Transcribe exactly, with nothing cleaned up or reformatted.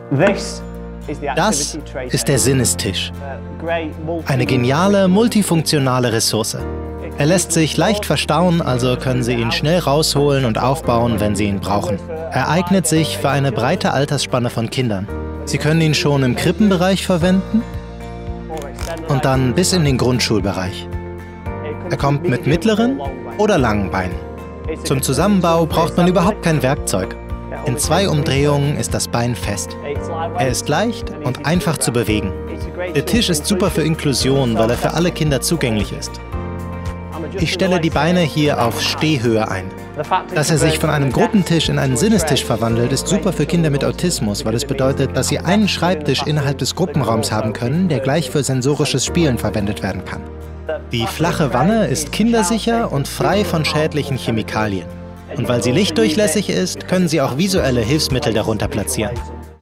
Das ist der Sinnestisch. Eine geniale, multifunktionale Ressource. Er lässt sich leicht verstauen, also können Sie ihn schnell rausholen und aufbauen, wenn Sie ihn brauchen. Er eignet sich für eine breite Altersspanne von Kindern. Sie können ihn schon im Krippenbereich verwenden und dann bis in den Grundschulbereich. Er kommt mit mittleren oder langen Beinen. Zum Zusammenbau braucht man überhaupt kein Werkzeug. In zwei Umdrehungen ist das Bein fest. Er ist leicht und einfach zu bewegen. Der Tisch ist super für Inklusion, weil er für alle Kinder zugänglich ist. Ich stelle die Beine hier auf Stehhöhe ein. Dass er sich von einem Gruppentisch in einen Sinnestisch verwandelt, ist super für Kinder mit Autismus, weil es bedeutet, dass sie einen Schreibtisch innerhalb des Gruppenraums haben können, der gleich für sensorisches Spielen verwendet werden kann. Die flache Wanne ist kindersicher und frei von schädlichen Chemikalien. Und weil sie lichtdurchlässig ist, können Sie auch visuelle Hilfsmittel darunter platzieren.